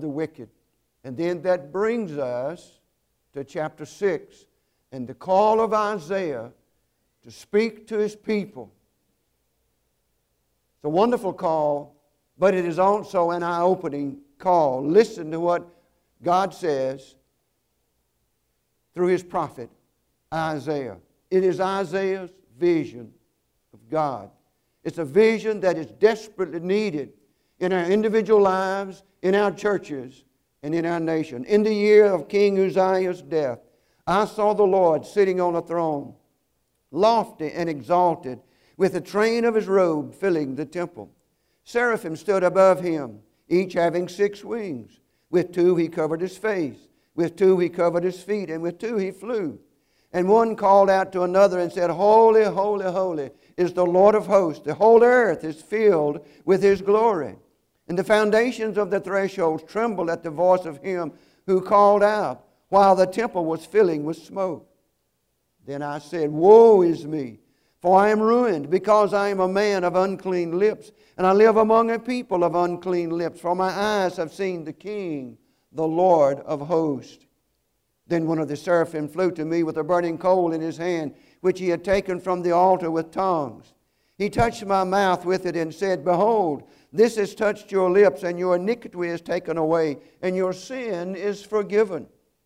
the wicked. And then that brings us to chapter 6 and the call of Isaiah to speak to his people. It's a wonderful call, but it is also an eye-opening call. Listen to what God says through his prophet Isaiah. It is Isaiah's vision of God. It's a vision that is desperately needed in our individual lives, in our churches, and in our nation. In the year of King Uzziah's death, I saw the Lord sitting on a throne, lofty and exalted, with the train of his robe filling the temple. Seraphim stood above him, each having 6 wings. With 2 he covered his face, with 2 he covered his feet, and with 2 he flew. And one called out to another and said, Holy, holy, holy is the Lord of hosts. The whole earth is filled with his glory. And the foundations of the thresholds trembled at the voice of him who called out, while the temple was filling with smoke. Then I said, Woe is me, for I am ruined, because I am a man of unclean lips, and I live among a people of unclean lips, for my eyes have seen the King, the Lord of hosts. Then one of the seraphim flew to me with a burning coal in his hand, which he had taken from the altar with tongs. He touched my mouth with it and said, Behold, this has touched your lips, and your iniquity is taken away, and your sin is forgiven.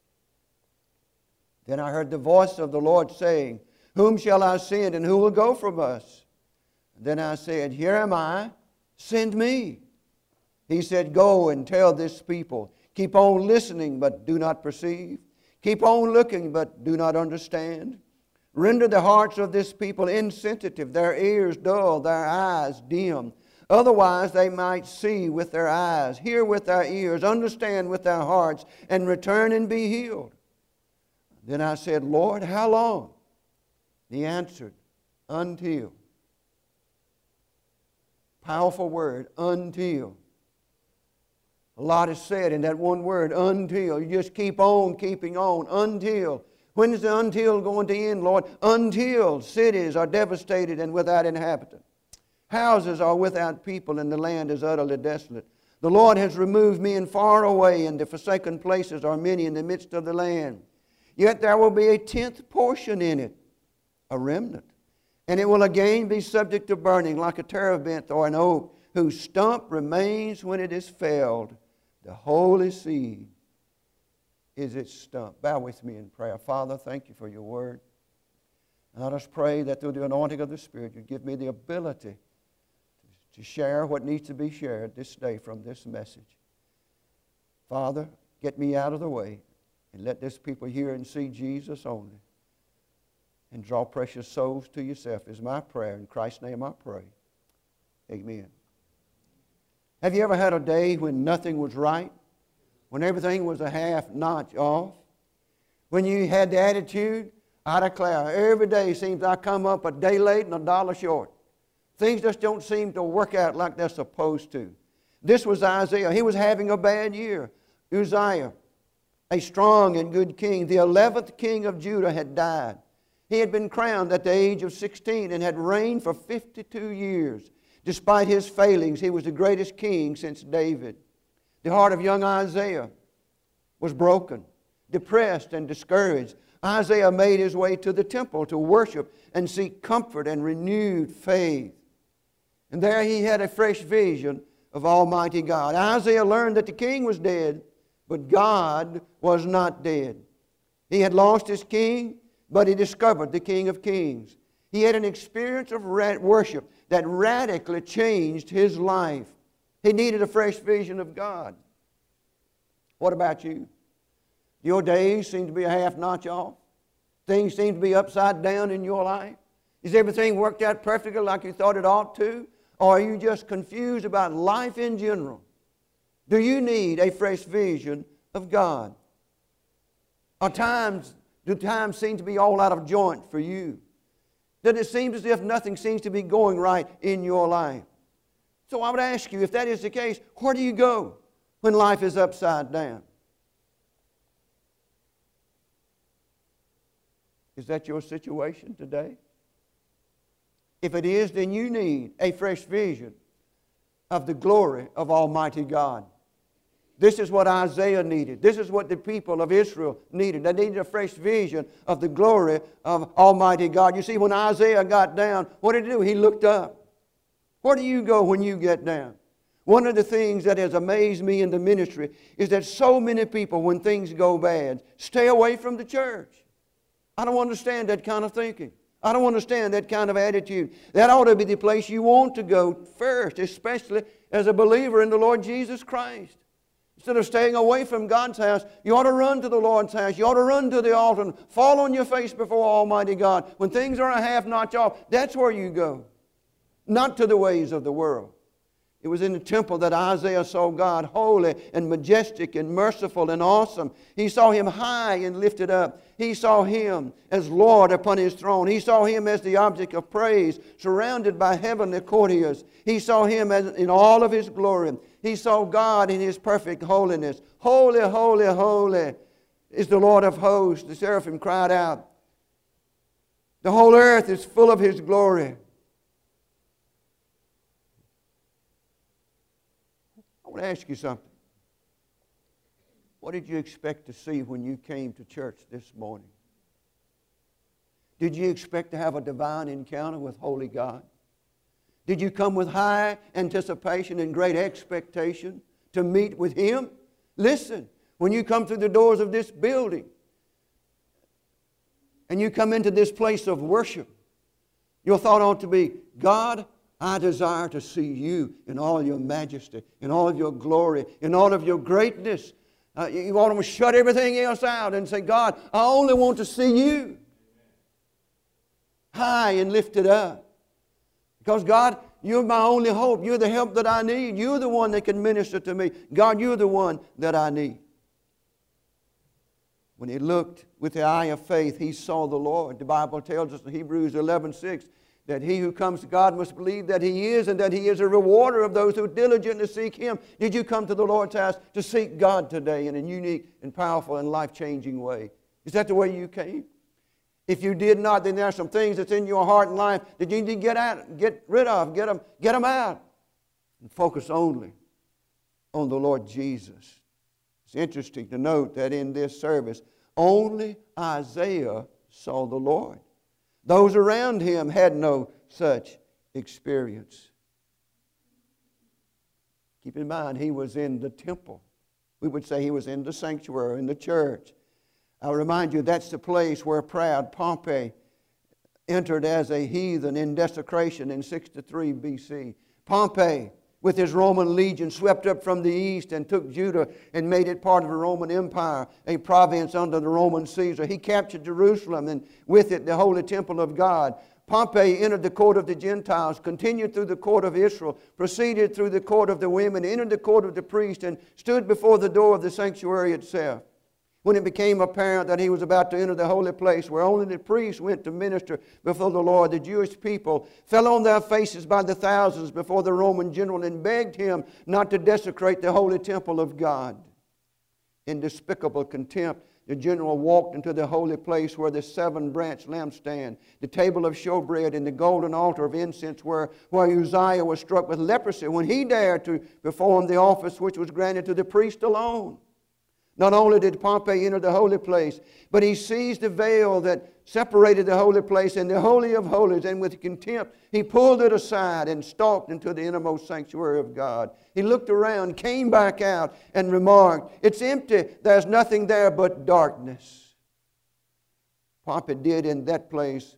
Then I heard the voice of the Lord saying, Whom shall I send, and who will go from us? Then I said, Here am I, send me. He said, Go and tell this people, keep on listening, but do not perceive. Keep on looking, but do not understand. Render the hearts of this people insensitive, their ears dull, their eyes dim. Otherwise they might see with their eyes, hear with their ears, understand with their hearts, and return and be healed. Then I said, Lord, how long? He answered, Until. Powerful word, until. A lot is said in that one word, until. You just keep on keeping on, until. When is the until going to end, Lord? Until cities are devastated and without inhabitant. Houses are without people, and the land is utterly desolate. The Lord has removed men far away, and the forsaken places are many in the midst of the land. Yet there will be a 10th portion in it, a remnant. And it will again be subject to burning like a terebinth or an oak, whose stump remains when it is felled. The holy seed is its stump. Bow with me in prayer. Father, thank you for your word. And let us pray that through the anointing of the Spirit, you give me the ability to share what needs to be shared this day from this message. Father, get me out of the way and let this people hear and see Jesus only. And draw precious souls to yourself is my prayer. In Christ's name I pray. Amen. Have you ever had a day when nothing was right? When everything was a half notch off? When you had the attitude, I declare, every day seems I come up a day late and a dollar short. Things just don't seem to work out like they're supposed to. This was Isaiah. He was having a bad year. Uzziah, a strong and good king, the 11th king of Judah, had died. He had been crowned at the age of 16 and had reigned for 52 years. Despite his failings, he was the greatest king since David. The heart of young Isaiah was broken, depressed, and discouraged. Isaiah made his way to the temple to worship and seek comfort and renewed faith. And there he had a fresh vision of Almighty God. Isaiah learned that the king was dead, but God was not dead. He had lost his king, but he discovered the King of Kings. He had an experience of worship that radically changed his life. He needed a fresh vision of God. What about you? Your days seem to be a half notch off. Things seem to be upside down in your life. Is everything worked out perfectly like you thought it ought to? Or are you just confused about life in general? Do you need a fresh vision of God? Do times seem to be all out of joint for you? Does it seem as if nothing seems to be going right in your life? So I would ask you, if that is the case, where do you go when life is upside down? Is that your situation today? If it is, then you need a fresh vision of the glory of Almighty God. This is what Isaiah needed. This is what the people of Israel needed. They needed a fresh vision of the glory of Almighty God. You see, when Isaiah got down, what did he do? He looked up. Where do you go when you get down? One of the things that has amazed me in the ministry is that so many people, when things go bad, stay away from the church. I don't understand that kind of thinking. I don't understand that kind of attitude. That ought to be the place you want to go first, especially as a believer in the Lord Jesus Christ. Instead of staying away from God's house, you ought to run to the Lord's house. You ought to run to the altar and fall on your face before Almighty God. When things are a half notch off, that's where you go. Not to the ways of the world. It was in the temple that Isaiah saw God holy and majestic and merciful and awesome. He saw Him high and lifted up. He saw Him as Lord upon His throne. He saw Him as the object of praise, surrounded by heavenly courtiers. He saw Him as in all of His glory. He saw God in His perfect holiness. Holy, holy, holy is the Lord of hosts. The seraphim cried out. The whole earth is full of His glory. I want to ask you something. What did you expect to see when you came to church this morning? Did you expect to have a divine encounter with Holy God? Did you come with high anticipation and great expectation to meet with Him? Listen, when you come through the doors of this building and you come into this place of worship, your thought ought to be, God, I desire to see You in all Your majesty, in all of Your glory, in all of Your greatness. You want to shut everything else out and say, God, I only want to see You high and lifted up. Because God, You're my only hope. You're the help that I need. You're the one that can minister to me. God, You're the one that I need. When he looked with the eye of faith, he saw the Lord. The Bible tells us in Hebrews 11:6 that he who comes to God must believe that He is, and that He is a rewarder of those who diligently seek Him. Did you come to the Lord's house to seek God today in a unique and powerful and life-changing way? Is that the way you came? If you did not, then there are some things that's in your heart and life that you need to get rid of, get them out, and focus only on the Lord Jesus. It's interesting to note that in this service, only Isaiah saw the Lord. Those around him had no such experience. Keep in mind, he was in the temple. We would say he was in the sanctuary, in the church. I'll remind you, that's the place where proud Pompey entered as a heathen in desecration in 63 BC. Pompey, with his Roman legion, swept up from the east and took Judah and made it part of the Roman Empire, a province under the Roman Caesar. He captured Jerusalem and with it the holy temple of God. Pompey entered the court of the Gentiles, continued through the court of Israel, proceeded through the court of the women, entered the court of the priest, and stood before the door of the sanctuary itself. When it became apparent that he was about to enter the holy place where only the priests went to minister before the Lord, the Jewish people fell on their faces by the thousands before the Roman general and begged him not to desecrate the holy temple of God. In despicable contempt, the general walked into the holy place where the 7-branch lampstand, the table of showbread, and the golden altar of incense were, where Uzziah was struck with leprosy when he dared to perform the office which was granted to the priest alone. Not only did Pompey enter the holy place, but he seized the veil that separated the holy place and the Holy of Holies, and with contempt he pulled it aside and stalked into the innermost sanctuary of God. He looked around, came back out, and remarked, "It's empty. There's nothing there but darkness." Pompey did in that place,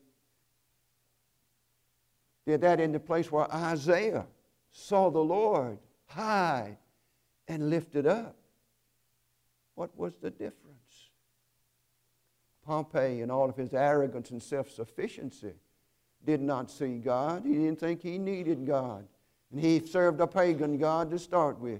did that in the place where Isaiah saw the Lord high and lifted up. What was the difference? Pompey, in all of his arrogance and self-sufficiency, did not see God. He didn't think he needed God. And he served a pagan god to start with.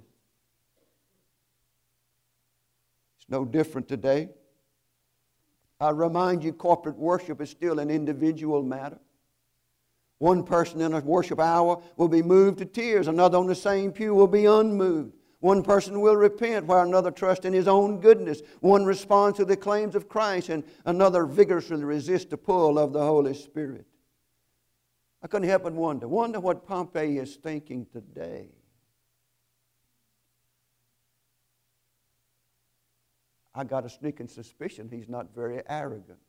It's no different today. I remind you, corporate worship is still an individual matter. One person in a worship hour will be moved to tears. Another on the same pew will be unmoved. One person will repent while another trusts in his own goodness. One responds to the claims of Christ and another vigorously resists the pull of the Holy Spirit. I couldn't help but wonder what Pompey is thinking today. I got a sneaking suspicion he's not very arrogant.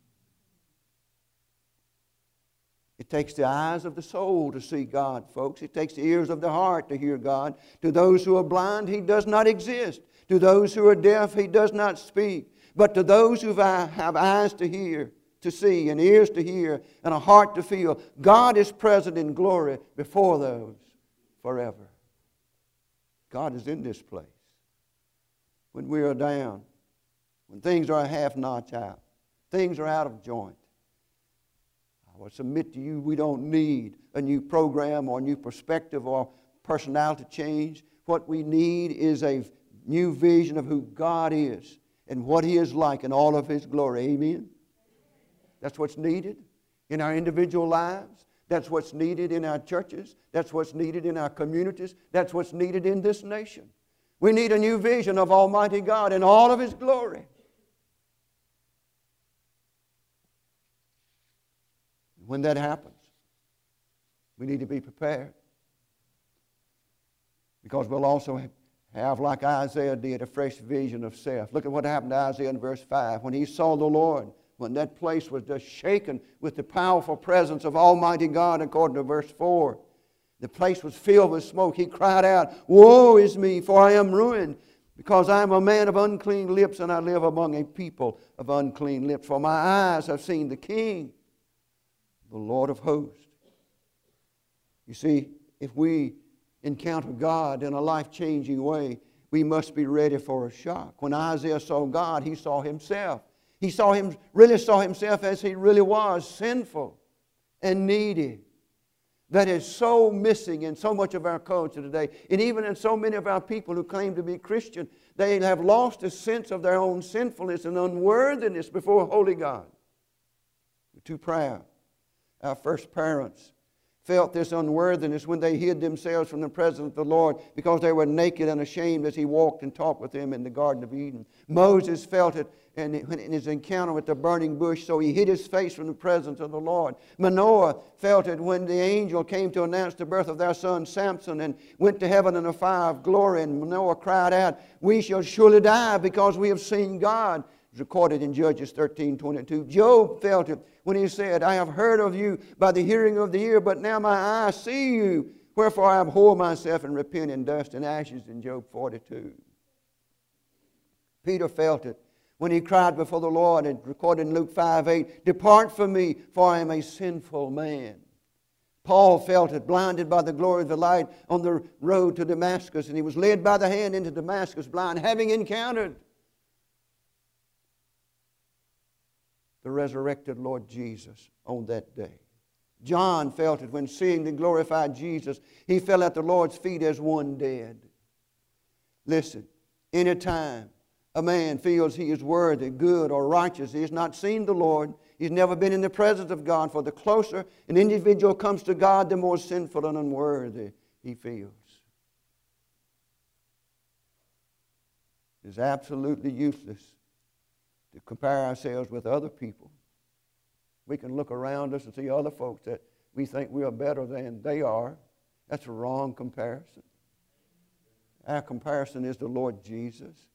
It takes the eyes of the soul to see God, folks. It takes the ears of the heart to hear God. To those who are blind, He does not exist. To those who are deaf, He does not speak. But to those who have eyes to hear, to see, and ears to hear, and a heart to feel, God is present in glory before those forever. God is in this place. When we are down, when things are a half notch out, things are out of joint, I will submit to you, we don't need a new program or a new perspective or personality change. What we need is a new vision of who God is and what He is like in all of His glory. Amen? That's what's needed in our individual lives. That's what's needed in our churches. That's what's needed in our communities. That's what's needed in this nation. We need a new vision of Almighty God in all of His glory. When that happens, we need to be prepared. Because we'll also have, like Isaiah did, a fresh vision of self. Look at what happened to Isaiah in verse 5. When he saw the Lord, when that place was just shaken with the powerful presence of Almighty God, according to verse 4, the place was filled with smoke. He cried out, "Woe is me, for I am ruined, because I am a man of unclean lips, and I live among a people of unclean lips. For my eyes have seen the King, the Lord of hosts." You see, if we encounter God in a life-changing way, we must be ready for a shock. When Isaiah saw God, he saw himself. He really saw himself as he really was, sinful and needy. That is so missing in so much of our culture today. And even in so many of our people who claim to be Christian, they have lost a sense of their own sinfulness and unworthiness before a holy God. We're too proud. Our first parents felt this unworthiness when they hid themselves from the presence of the Lord because they were naked and ashamed as He walked and talked with them in the Garden of Eden. Moses felt it in his encounter with the burning bush, so he hid his face from the presence of the Lord. Manoah felt it when the angel came to announce the birth of their son Samson and went to heaven in a fire of glory, and Manoah cried out, "We shall surely die because we have seen God." It's recorded in Judges 13:22. Job felt it when he said, "I have heard of you by the hearing of the ear, but now my eyes see you. Wherefore I abhor myself and repent in dust and ashes," in Job 42. Peter felt it when he cried before the Lord, and recorded in Luke 5:8, "Depart from me, for I am a sinful man." Paul felt it, blinded by the glory of the light on the road to Damascus, and he was led by the hand into Damascus blind, having encountered the resurrected Lord Jesus on that day. John felt it when seeing the glorified Jesus, he fell at the Lord's feet as one dead. Listen, anytime a man feels he is worthy, good, or righteous, he has not seen the Lord, he's never been in the presence of God, for the closer an individual comes to God, the more sinful and unworthy he feels. It's absolutely useless to compare ourselves with other people. We can look around us and see other folks that we think we are better than they are. That's a wrong comparison. Our comparison is the Lord Jesus.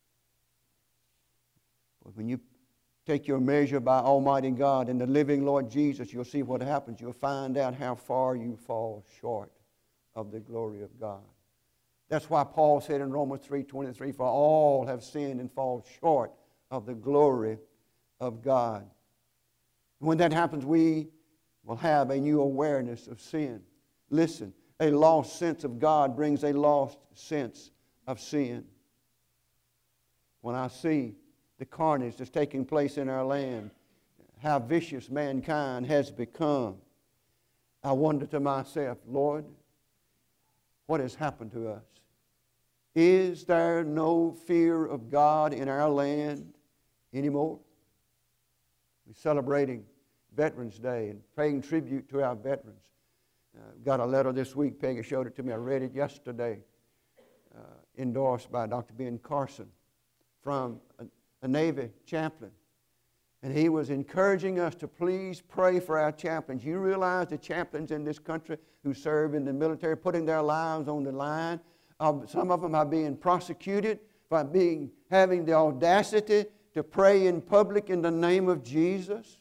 But when you take your measure by Almighty God and the living Lord Jesus, you'll see what happens. You'll find out how far you fall short of the glory of God. That's why Paul said in Romans 3:23, "For all have sinned and fall short of the glory of God." When that happens, we will have a new awareness of sin. Listen, a lost sense of God brings a lost sense of sin. When I see the carnage that's taking place in our land, how vicious mankind has become, I wonder to myself, Lord, what has happened to us? Is there no fear of God in our land anymore? We're celebrating Veterans Day and paying tribute to our veterans. Got a letter this week. Peggy showed it to me. I read it yesterday. Endorsed by Dr. Ben Carson from a Navy chaplain. And he was encouraging us to please pray for our chaplains. You realize the chaplains in this country who serve in the military, putting their lives on the line, some of them are being prosecuted by having the audacity to pray in public in the name of Jesus?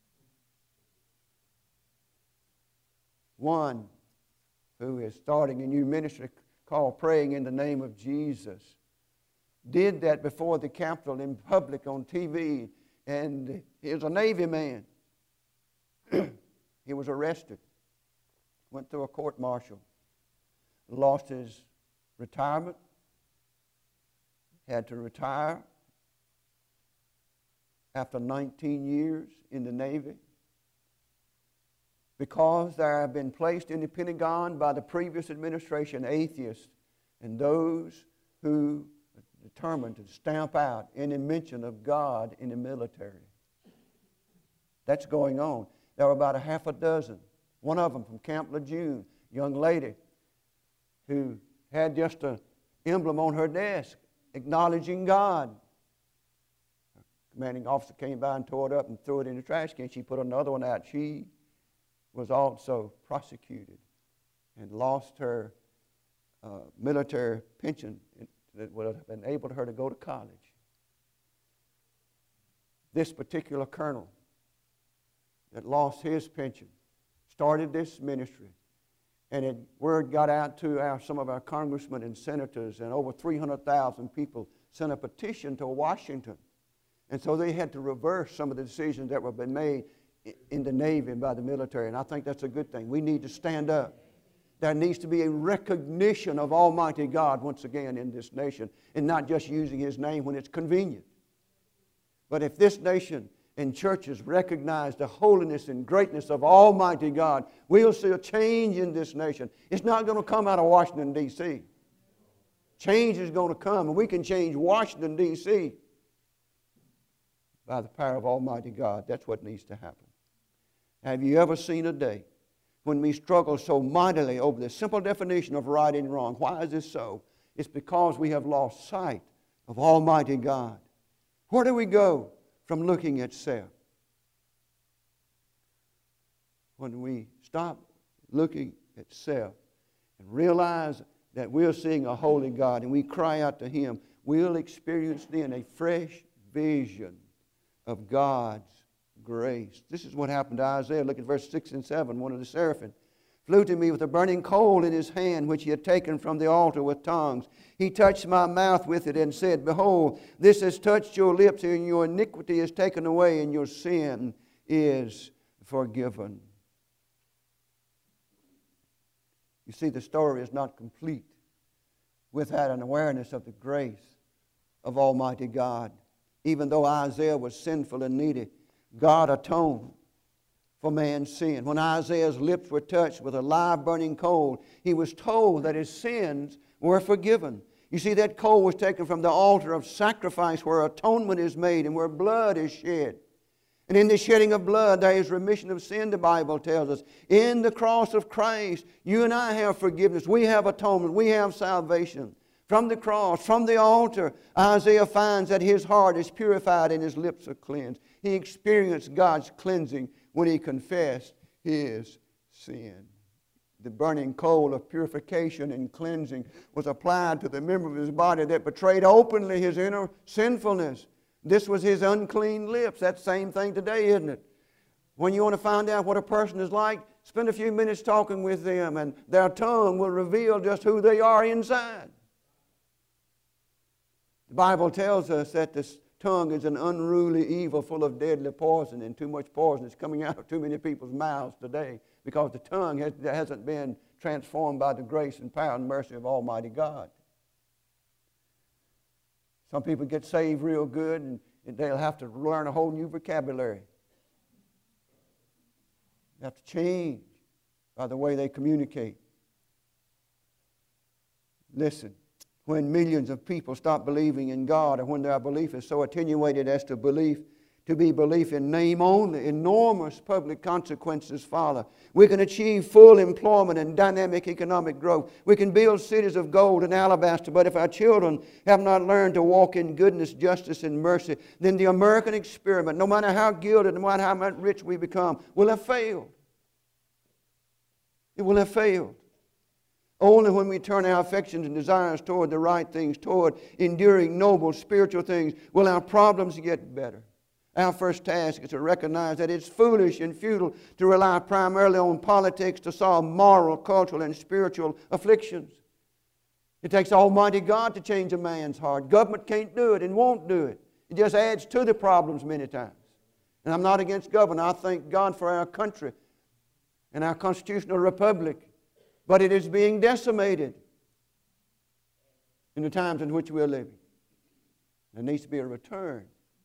One who is starting a new ministry called Praying in the Name of Jesus did that before the Capitol in public on TV, and he was a Navy man. He was arrested, went through a court-martial, lost his retirement, had to retire after 19 years in the Navy because there have been placed in the Pentagon by the previous administration atheists and those who are determined to stamp out any mention of God in the military. That's going on. There were about a half a dozen. One of them from Camp Lejeune, young lady who had just an emblem on her desk acknowledging God. The commanding officer came by and tore it up and threw it in the trash can. She put another one out. She was also prosecuted and lost her military pension that would have enabled her to go to college. This particular colonel that lost his pension started this ministry, and word got out to some of our congressmen and senators, and over 300,000 people sent a petition to Washington. And so they had to reverse some of the decisions that were being made in the Navy and by the military, and I think that's a good thing. We need to stand up. There needs to be a recognition of Almighty God once again in this nation, and not just using His name when it's convenient. But if this nation and churches recognize the holiness and greatness of Almighty God, we'll see a change in this nation. It's not going to come out of Washington, D.C. Change is going to come, and we can change Washington, D.C. by the power of Almighty God. That's what needs to happen. Have you ever seen a day when we struggle so mightily over the simple definition of right and wrong? Why is this so? It's because we have lost sight of Almighty God. Where do we go from looking at self? When we stop looking at self and realize that we're seeing a holy God and we cry out to Him, we'll experience then a fresh vision of God's grace. This is what happened to Isaiah. Look at verse 6 and 7. One of the seraphim flew to me with a burning coal in his hand, which he had taken from the altar with tongues. He touched my mouth with it and said, Behold, this has touched your lips, and your iniquity is taken away, and your sin is forgiven. You see, the story is not complete without an awareness of the grace of Almighty God. Even though Isaiah was sinful and needy, God atoned for man's sin. When Isaiah's lips were touched with a live burning coal, he was told that his sins were forgiven. You see, that coal was taken from the altar of sacrifice where atonement is made and where blood is shed. And in the shedding of blood, there is remission of sin, the Bible tells us. In the cross of Christ, you and I have forgiveness. We have atonement. We have salvation. From the cross, from the altar, Isaiah finds that his heart is purified and his lips are cleansed. He experienced God's cleansing when he confessed his sin. The burning coal of purification and cleansing was applied to the member of his body that betrayed openly his inner sinfulness. This was his unclean lips. That's the same thing today, isn't it? When you want to find out what a person is like, spend a few minutes talking with them, and their tongue will reveal just who they are inside. The Bible tells us that this tongue is an unruly evil full of deadly poison, and too much poison is coming out of too many people's mouths today because the tongue hasn't been transformed by the grace and power and mercy of Almighty God. Some people get saved real good, and they'll have to learn a whole new vocabulary. They have to change by the way they communicate. Listen. When millions of people stop believing in God, or when their belief is so attenuated as to be belief in name only, enormous public consequences follow. We can achieve full employment and dynamic economic growth. We can build cities of gold and alabaster, but if our children have not learned to walk in goodness, justice, and mercy, then the American experiment, no matter how gilded, no matter how much rich we become, will have failed. It will have failed. Only when we turn our affections and desires toward the right things, toward enduring, noble, spiritual things, will our problems get better. Our first task is to recognize that it's foolish and futile to rely primarily on politics to solve moral, cultural, and spiritual afflictions. It takes Almighty God to change a man's heart. Government can't do it and won't do it. It just adds to the problems many times. And I'm not against government. I thank God for our country and our constitutional republic. But it is being decimated in the times in which we are living. There needs to be a return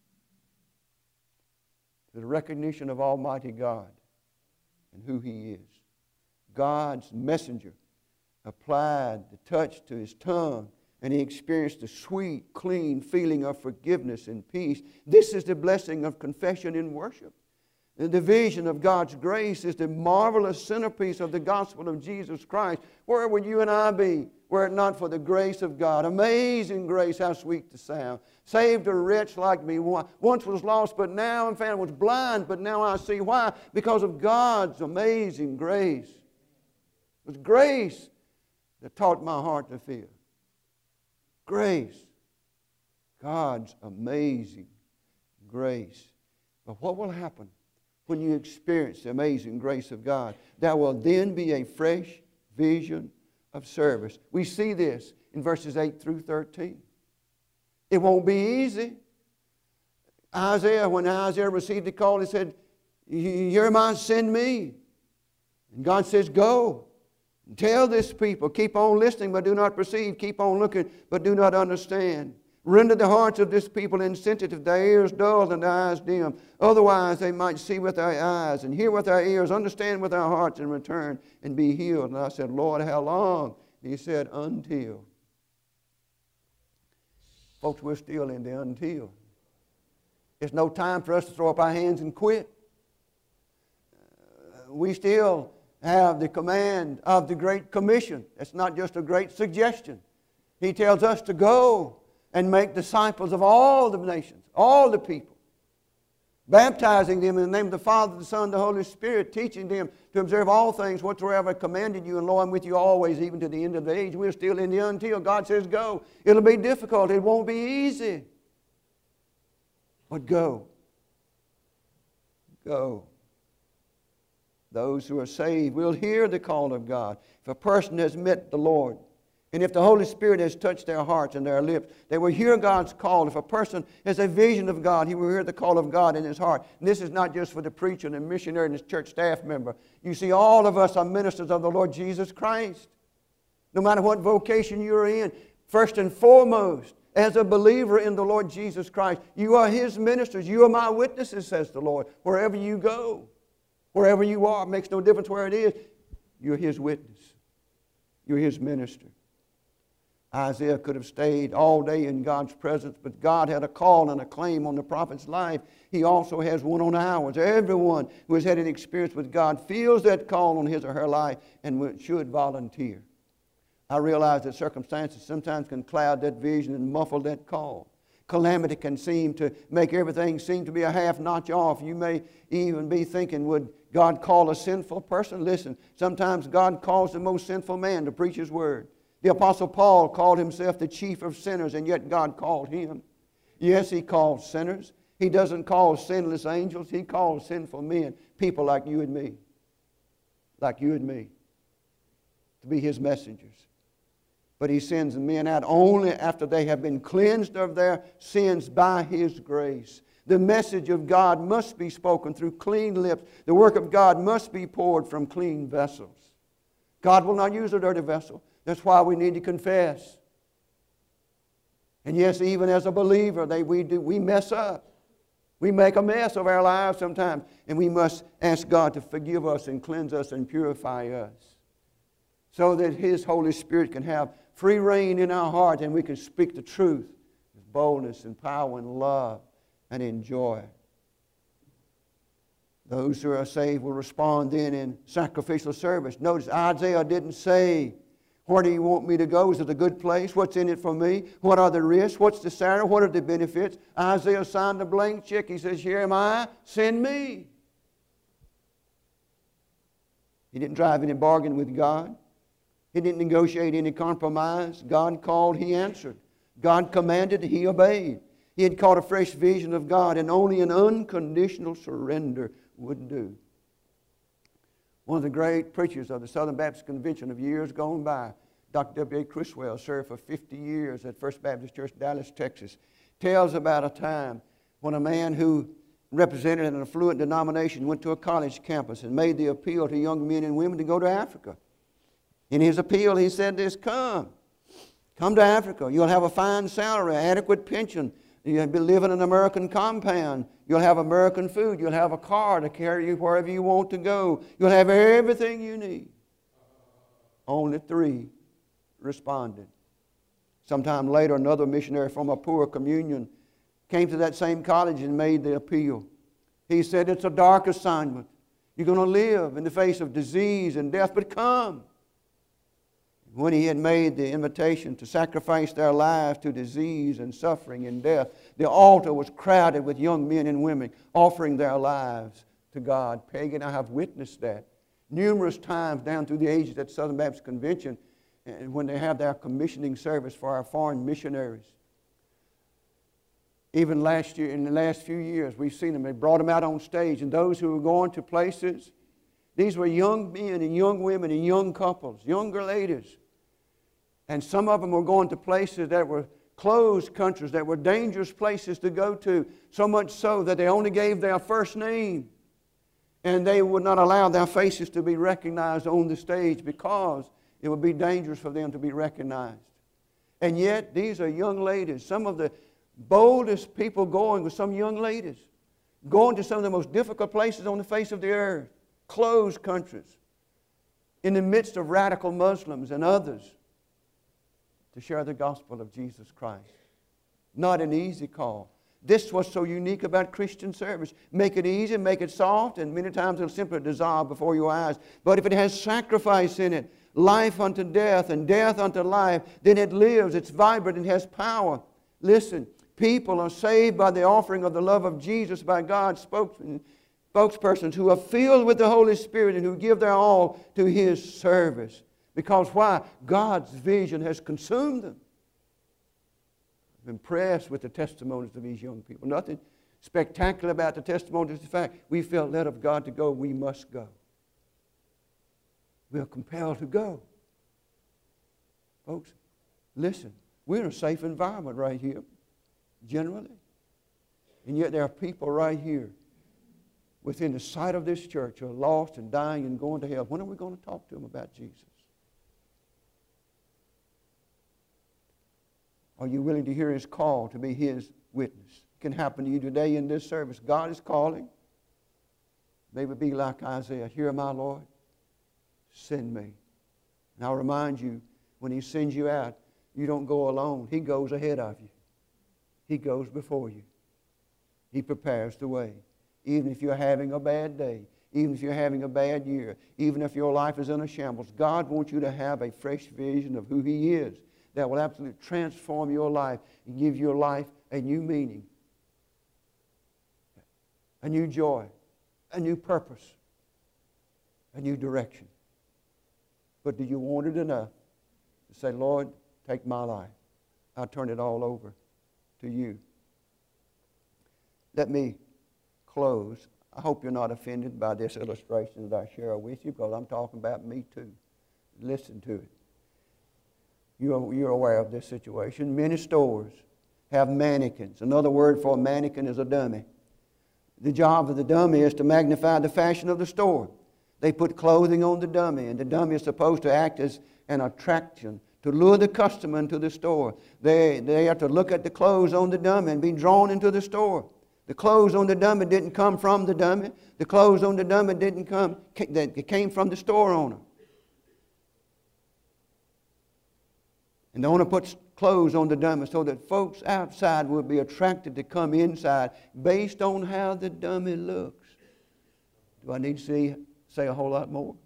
to the recognition of Almighty God and who He is. God's messenger applied the touch to his tongue, and he experienced the sweet, clean feeling of forgiveness and peace. This is the blessing of confession in worship. The division of God's grace is the marvelous centerpiece of the gospel of Jesus Christ. Where would you and I be were it not for the grace of God? Amazing grace, how sweet the sound. Saved a wretch like me. Once was lost, but now I'm found. Was blind, but now I see. Why? Because of God's amazing grace. It was grace that taught my heart to fear. Grace. God's amazing grace. But what will happen when you experience the amazing grace of God? There will then be a fresh vision of service. We see this in verses 8 through 13. It won't be easy. When Isaiah received the call, he said, "Here am I, send me." And God says, "Go. Tell this people, keep on listening but do not perceive, keep on looking but do not understand. Render the hearts of this people insensitive, their ears dull and their eyes dim. Otherwise they might see with their eyes and hear with their ears, understand with their hearts and return and be healed." And I said, "Lord, how long?" He said, "Until." Folks, we're still in the until. It's no time for us to throw up our hands and quit. We still have the command of the Great Commission. It's not just a great suggestion. He tells us to go and make disciples of all the nations, all the people, baptizing them in the name of the Father, the Son, and the Holy Spirit, teaching them to observe all things whatsoever I commanded you, and lo, I'm with you always, even to the end of the age. We're still in the until. God says go. It'll be difficult. It won't be easy. But go. Go. Those who are saved will hear the call of God. If a person has met the Lord, and if the Holy Spirit has touched their hearts and their lips, they will hear God's call. If a person has a vision of God, he will hear the call of God in his heart. And this is not just for the preacher and the missionary and his church staff member. You see, all of us are ministers of the Lord Jesus Christ. No matter what vocation you're in, first and foremost, as a believer in the Lord Jesus Christ, you are His ministers. You are my witnesses, says the Lord, wherever you go. Wherever you are, it makes no difference where it is. You're His witness. You're His minister. Isaiah could have stayed all day in God's presence, but God had a call and a claim on the prophet's life. He also has one on ours. Everyone who has had an experience with God feels that call on his or her life and should volunteer. I realize that circumstances sometimes can cloud that vision and muffle that call. Calamity can seem to make everything seem to be a half notch off. You may even be thinking, would God call a sinful person? Listen, sometimes God calls the most sinful man to preach His word. The Apostle Paul called himself the chief of sinners, and yet God called him. Yes, He calls sinners. He doesn't call sinless angels. He calls sinful men, people like you and me, to be His messengers. But He sends men out only after they have been cleansed of their sins by His grace. The message of God must be spoken through clean lips. The work of God must be poured from clean vessels. God will not use a dirty vessel. That's why we need to confess. And yes, even as a believer, we mess up. We make a mess of our lives sometimes. And we must ask God to forgive us and cleanse us and purify us, so that His Holy Spirit can have free reign in our hearts and we can speak the truth with boldness and power and love and in joy. Those who are saved will respond then in sacrificial service. Notice Isaiah didn't say, "Where do you want me to go? Is it a good place? What's in it for me? What are the risks? What's the salary? What are the benefits?" Isaiah signed a blank check. He says, "Here am I, send me." He didn't drive any bargain with God. He didn't negotiate any compromise. God called, He answered. God commanded, He obeyed. He had caught a fresh vision of God, and only an unconditional surrender would do. One of the great preachers of the Southern Baptist Convention of years gone by, Dr. W.A. Criswell, served for 50 years at First Baptist Church, Dallas, Texas, tells about a time when a man who represented an affluent denomination went to a college campus and made the appeal to young men and women to go to Africa. In his appeal, he said this: come to Africa. You'll have a fine salary, adequate pension. You'll be living in an American compound. You'll have American food. You'll have a car to carry you wherever you want to go. You'll have everything you need. Only 3 responded. Sometime later, another missionary from a poor communion came to that same college and made the appeal. He said, it's a dark assignment. You're going to live in the face of disease and death, but come. When he had made the invitation to sacrifice their lives to disease and suffering and death, the altar was crowded with young men and women offering their lives to God. Peggy and I have witnessed that numerous times down through the ages at Southern Baptist Convention, and when they have their commissioning service for our foreign missionaries. Even last year, in the last few years, we've seen them. They brought them out on stage, and those who were going to places, these were young men and young women and young couples, younger ladies. And some of them were going to places that were closed countries, that were dangerous places to go to, so much so that they only gave their first name. And they would not allow their faces to be recognized on the stage because it would be dangerous for them to be recognized. And yet, these are young ladies. Some of the boldest people going were some young ladies, going to some of the most difficult places on the face of the earth, closed countries, in the midst of radical Muslims and others, to share the gospel of Jesus Christ. Not an easy call. This was so unique about Christian service. Make it easy, make it soft, and many times it'll simply dissolve before your eyes. But if it has sacrifice in it, life unto death and death unto life, then it lives, it's vibrant, and has power. Listen, people are saved by the offering of the love of Jesus by God's spokespersons who are filled with the Holy Spirit and who give their all to His service. Because why? God's vision has consumed them. I'm impressed with the testimonies of these young people. Nothing spectacular about the testimonies. The fact we felt led of God to go, we must go. We are compelled to go. Folks, listen, we're in a safe environment right here, generally. And yet there are people right here within the sight of this church who are lost and dying and going to hell. When are we going to talk to them about Jesus? Are you willing to hear His call to be His witness? It can happen to you today in this service. God is calling. Maybe be like Isaiah. Here, my Lord, send me. And I'll remind you, when He sends you out, you don't go alone. He goes ahead of you. He goes before you. He prepares the way. Even if you're having a bad day, even if you're having a bad year, even if your life is in a shambles, God wants you to have a fresh vision of who He is that will absolutely transform your life and give your life a new meaning, a new joy, a new purpose, a new direction. But do you want it enough to say, Lord, take my life. I'll turn it all over to you. Let me close. I hope you're not offended by this illustration that I share with you, because I'm talking about me too. Listen to it. You're aware of this situation. Many stores have mannequins. Another word for a mannequin is a dummy. The job of the dummy is to magnify the fashion of the store. They put clothing on the dummy, and the dummy is supposed to act as an attraction to lure the customer into the store. They have to look at the clothes on the dummy and be drawn into the store. The clothes on the dummy didn't come from the dummy. The clothes on the dummy it came from the store owner. And the owner puts clothes on the dummy so that folks outside will be attracted to come inside based on how the dummy looks. Do I need to say a whole lot more?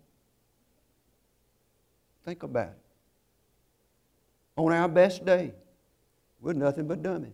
Think about it. On our best day, we're nothing but dummies.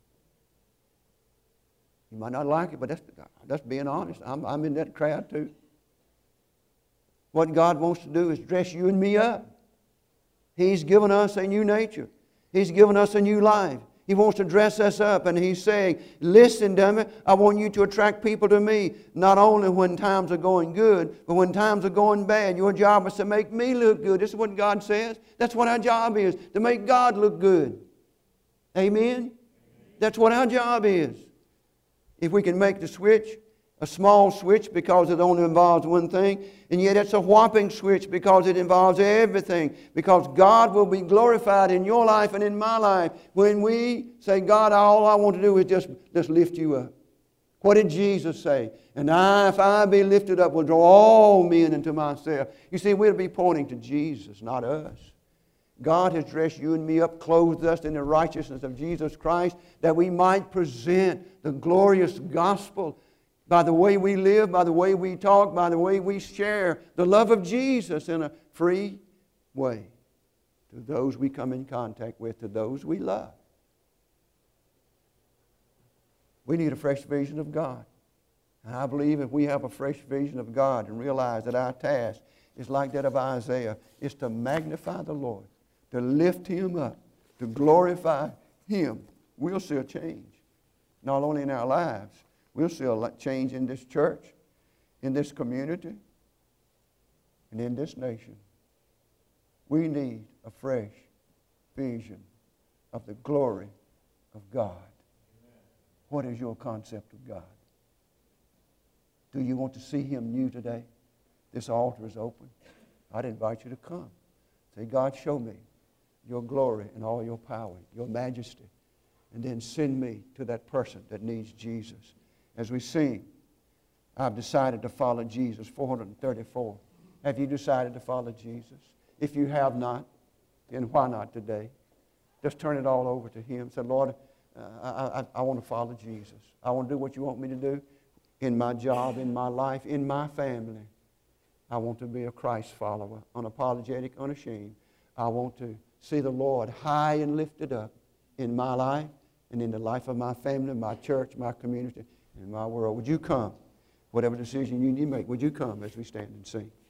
You might not like it, but that's being honest. I'm in that crowd too. What God wants to do is dress you and me up He's given us a new nature. He's given us a new life. He wants to dress us up, and He's saying, listen, dummy, I want you to attract people to me, not only when times are going good, but when times are going bad. Your job is to make me look good. This is what God says. That's what our job is, to make God look good. Amen? That's what our job is. If we can make the switch, a small switch because it only involves one thing, and yet it's a whopping switch because it involves everything. Because God will be glorified in your life and in my life when we say, God, all I want to do is just lift you up. What did Jesus say? And if I be lifted up, will draw all men into myself. You see, we'll be pointing to Jesus, not us. God has dressed you and me up, clothed us in the righteousness of Jesus Christ, that we might present the glorious gospel by the way we live, by the way we talk, by the way we share the love of Jesus in a free way to those we come in contact with, to those we love. We need a fresh vision of God. And I believe if we have a fresh vision of God and realize that our task is like that of Isaiah, is to magnify the Lord, to lift Him up, to glorify Him, we'll see a change. Not only in our lives, we'll see a change in this church, in this community, and in this nation. We need a fresh vision of the glory of God. What is your concept of God? Do you want to see Him new today? This altar is open. I'd invite you to come. Say, God, show me your glory and all your power, your majesty, and then send me to that person that needs Jesus. As we sing, I've decided to follow Jesus, 434. Have you decided to follow Jesus? If you have not, then why not today? Just turn it all over to Him. Say, Lord, I want to follow Jesus. I want to do what you want me to do in my job, in my life, in my family. I want to be a Christ follower, unapologetic, unashamed. I want to see the Lord high and lifted up in my life and in the life of my family, my church, my community, and my world. Would you come? Whatever decision you need to make, would you come as we stand and sing?